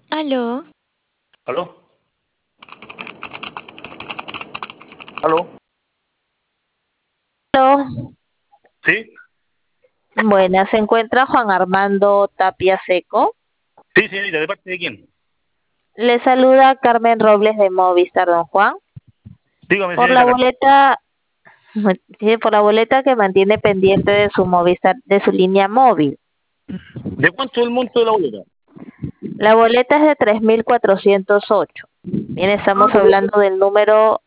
Aló, ¿Aló? ¿Aló? Aló, ¿Sí? buenas, se encuentra Juan Armando Tapia Seco. Sí, señorita, ¿de parte de quién? Le saluda Carmen Robles de Movistar, don Juan. Dígame, Por la señorita Carmen. boleta, sí, por la boleta que mantiene pendiente de su Movistar, de su línea móvil. ¿De cuánto es el monto de la boleta? La boleta es de 3.408. Bien, estamos hablando del número,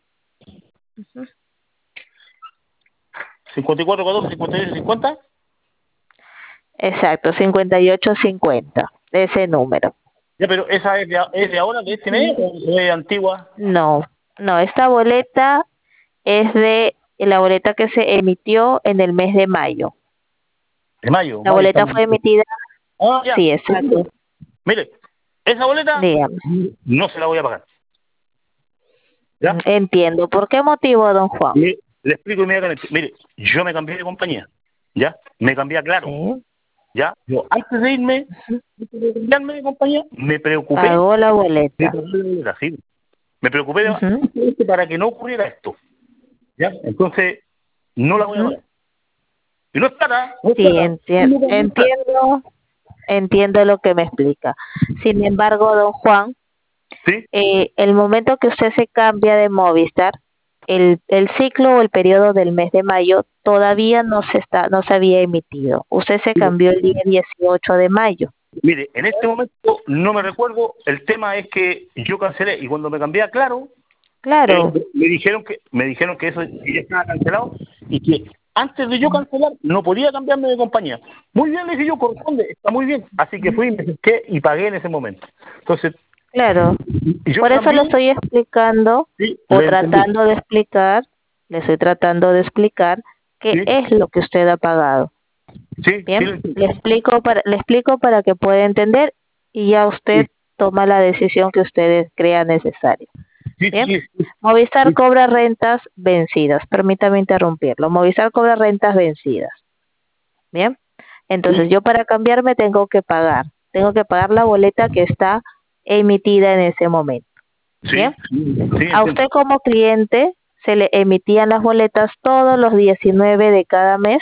54, 14, 58, 50. exacto, 5850, de ese número. Ya, pero ¿esa es de ahora, de este mes, o es antigua? No, no, esta boleta es de la boleta que se emitió en el mes de mayo. De mayo, La mayo. boleta fue emitida, Ah, ya. sí, exacto. Mire, esa boleta Dígame. no se la voy a pagar. ¿Ya? Entiendo. ¿Por qué motivo, don Juan? Le explico inmediatamente. Mire, yo me cambié de compañía. ¿Ya? Me cambié a Claro. Sí. ¿Ya? Yo, antes de irme, antes de cambiarme de compañía, me preocupé Pagó la de boleta. pagar la boleta, sí. Me preocupé Ujú. para que no ocurriera esto. ¿Ya? Entonces, no la voy a Ujú. pagar. Y no es plata, no es Sí, plata. No es plata. entiendo lo que me explica. Sin embargo, don Juan, ¿Sí? el momento que usted se cambia de Movistar, el ciclo o el periodo del mes de mayo todavía no se había emitido. Usted se cambió el día 18 de mayo. Mire, en este momento no me recuerdo, el tema es que yo cancelé y cuando me cambié a Claro, Claro, me dijeron que eso ya estaba cancelado y que antes de yo cancelar no podía cambiarme de compañía. Muy bien, le dije yo, corresponde, está muy bien. Así que fui, me senté y pagué en ese momento. Entonces, claro. yo Por me eso le cambié, estoy explicando sí, o le entendí. tratando de explicar, le estoy tratando de explicar qué Sí, es lo que usted ha pagado. sí, sí, Bien, le entendí. le explico para que pueda entender y ya usted Sí, toma la decisión que usted crea necesaria. sí, Bien, sí, sí, Movistar sí, cobra rentas vencidas. Permítame interrumpirlo. Movistar cobra rentas vencidas. Bien, entonces sí, yo para cambiarme tengo que pagar la boleta que está emitida en ese momento. sí, Bien, sí, a entiendo. usted como cliente se le emitían las boletas todos los 19 de cada mes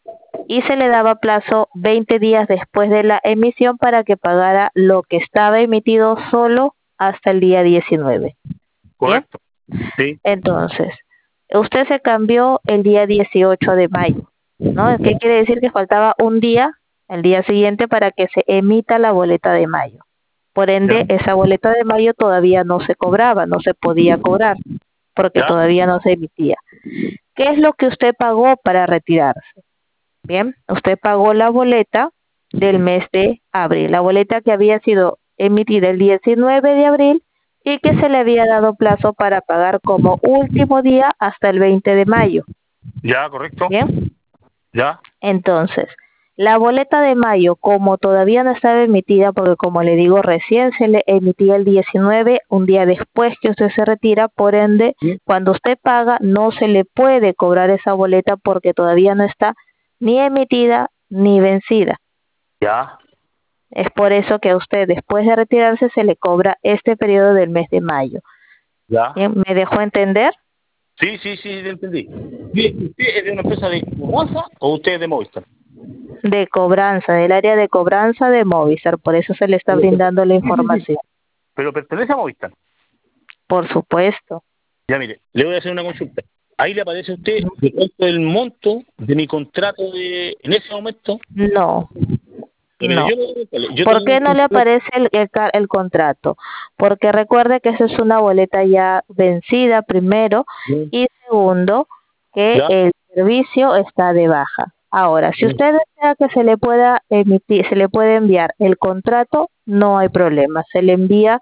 y se le daba plazo 20 días después de la emisión para que pagara lo que estaba emitido solo hasta el día 19. Bien, Correcto. Sí, entonces, usted se cambió el día 18 de mayo, ¿no? ¿Qué quiere decir? Que faltaba un día, el día siguiente, para que se emita la boleta de mayo. Por ya, ende, esa boleta de mayo todavía no se cobraba, no se podía cobrar, porque ya, todavía no se emitía. ¿Qué es lo que usted pagó para retirarse? Bien, usted pagó la boleta del mes de abril, la boleta que había sido emitida el 19 de abril y que se le había dado plazo para pagar como último día hasta el 20 de mayo. ya, correcto. Bien, Ya, entonces, la boleta de mayo, como todavía no estaba emitida, porque como le digo, recién se le emitía el 19, un día después que usted se retira, por ende, sí, cuando usted paga, no se le puede cobrar esa boleta porque todavía no está ni emitida ni vencida. ya, Es por eso que a usted, después de retirarse, se le cobra este periodo del mes de mayo. ya. Bien, ¿me dejó entender? Sí, sí, sí, lo entendí. Mire, ¿usted es de una empresa de cobranza o usted es de Movistar? De cobranza, del área de cobranza de Movistar, por eso se le está brindando la Sí, sí, sí. información. Pero pertenece a Movistar. Por supuesto. Ya, mire, le voy a hacer una consulta. Ahí le aparece a usted de cuánto es el monto de mi contrato en ese momento. No, Pero mire, no. yo ¿Por tenía un qué no le contrato. aparece el contrato? Porque recuerde que esa es una boleta ya vencida, primero, y segundo, que Ya, el servicio está de baja. Ahora, si usted desea que se le pueda emitir, se le puede enviar el contrato, no hay problema. Se le envía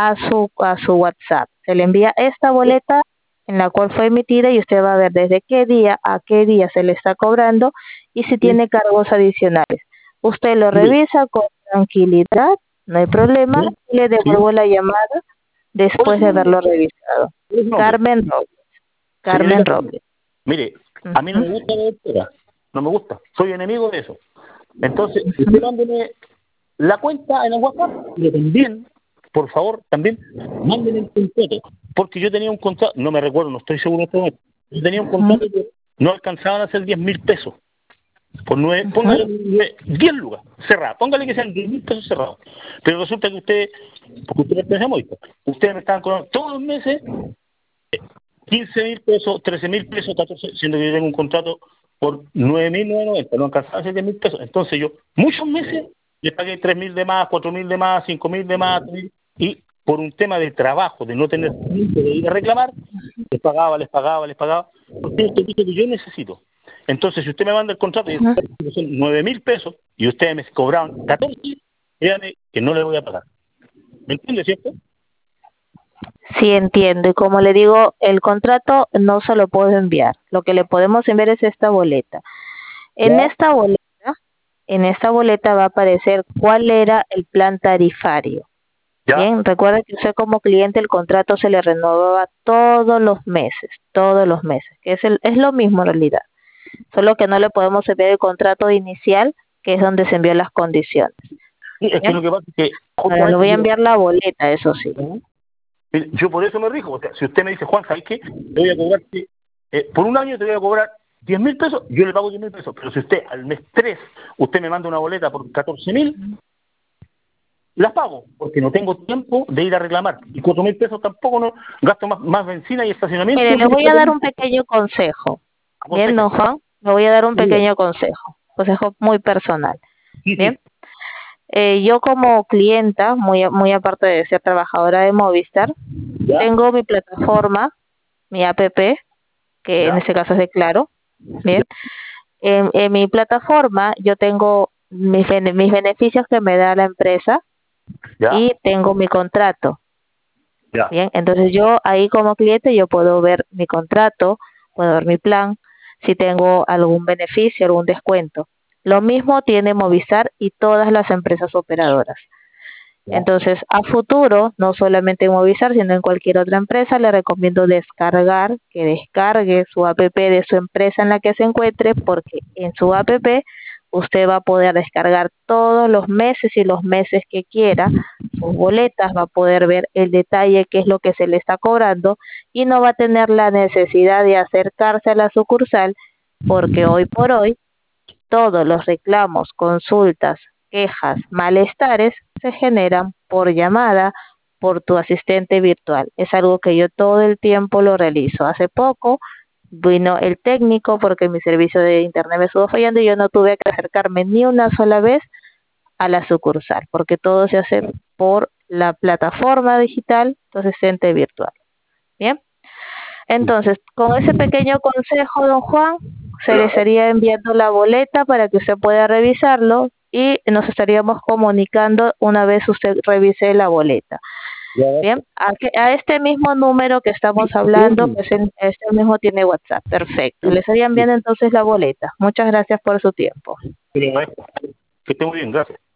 a su WhatsApp. Se le envía esta boleta en la cual fue emitida y usted va a ver desde qué día a qué día se le está cobrando y si tiene cargos adicionales. Usted lo mire, revisa con tranquilidad, no hay problema, sí, y le sí. devuelvo la llamada ¿Cuál es después su de nombre? haberlo revisado. ¿Cuál es su nombre? Carmen Robles. Señorita Carmen Carmen. Robles. Mire, a mí no Ujú, me gusta la doctora. No me gusta. Soy enemigo de eso. Entonces, usted ujú. mándeme la cuenta en el WhatsApp, pero también. por favor, también manden el contrato, porque yo tenía un contrato, no me recuerdo, no estoy seguro en este momento, yo tenía un contrato que no alcanzaban a ser 10.000 pesos, por 9, póngale 10 lucas, cerrada, póngale que sean 10.000 pesos cerrados, pero resulta que porque usted pertenece a Movistar, ustedes me estaban cobrando todos los meses 15.000 pesos, 13.000 pesos, 14, siendo que yo tengo un contrato por 9.990, no alcanzaba a ser 10.000 pesos. Entonces yo, muchos meses, le pagué 3.000 de más, 4.000 de más, 5.000 de más, y por un tema de trabajo, de no tener tiempo de ir a reclamar, les pagaba, porque esto es lo que yo necesito. Entonces, si usted me manda el contrato y son 9.000 pesos, y ustedes me cobraban 14, créanme que no le voy a pagar. ¿Me entiende, cierto? Sí, entiendo. Y como le digo, el contrato no se lo puedo enviar. Lo que le podemos enviar es esta boleta. En ¿Ya? esta boleta va a aparecer cuál era el plan tarifario. ¿Ya? Bien, recuerda que usted como cliente el contrato se le renovaba todos los meses, que es lo mismo en realidad. Solo que no le podemos enviar el contrato inicial, que es donde se envían las condiciones. Sí, es que Bien, lo que pasa es que ahora le justamente voy a enviar la boleta, eso sí. yo por eso me rijo. O sea, si usted me dice, Juan, ¿sabes qué? Te voy a cobrar, por un año te voy a cobrar 10.000 pesos, yo le pago 10.000 pesos. Pero si usted al mes 3 usted me manda una boleta por 14.000, las pago, porque no tengo tiempo de ir a reclamar. Y 4.000 pesos tampoco, no gasto más benzina y estacionamiento. Mire, le voy a dar un pequeño consejo. Bien, Aconseja. don Juan, le voy a dar un Sí, pequeño consejo muy personal. sí. Bien, yo como clienta, muy aparte de ser trabajadora de Movistar, ¿Ya? tengo mi plataforma, mi app, que en ¿Ya? este caso es de Claro. ¿Ya? Bien, en mi plataforma yo tengo mis beneficios que me da la empresa ¿Ya? y tengo mi contrato. ¿Ya? Bien, entonces yo ahí como cliente yo puedo ver mi contrato, puedo ver mi plan, si tengo algún beneficio, algún descuento. Lo mismo tiene Movistar y todas las empresas operadoras. ¿Ya? Entonces, a futuro, no solamente en Movistar, sino en cualquier otra empresa, le recomiendo que descargue su app de su empresa en la que se encuentre, porque en su app usted va a poder descargar todos los meses y los meses que quiera sus boletas, va a poder ver el detalle, qué es lo que se le está cobrando, y no va a tener la necesidad de acercarse a la sucursal, porque hoy por hoy todos los reclamos, consultas, quejas, malestares se generan por llamada, por tu asistente virtual. Es algo que yo todo el tiempo lo realizo. Hace poco vino el técnico porque mi servicio de internet me estuvo fallando y yo no tuve que acercarme ni una sola vez a la sucursal, porque todo se hace por la plataforma digital, tu asistente virtual. Bien. Entonces, con ese pequeño consejo, don Juan, se le Claro. estaría enviando la boleta para que usted pueda revisarlo y nos estaríamos comunicando una vez usted revise la boleta. ¿Ya? Bien, a este mismo número que estamos hablando, pues este mismo tiene WhatsApp. Perfecto. Le estaría enviando entonces la boleta. Muchas gracias por su tiempo. Pero, que esté muy bien, gracias.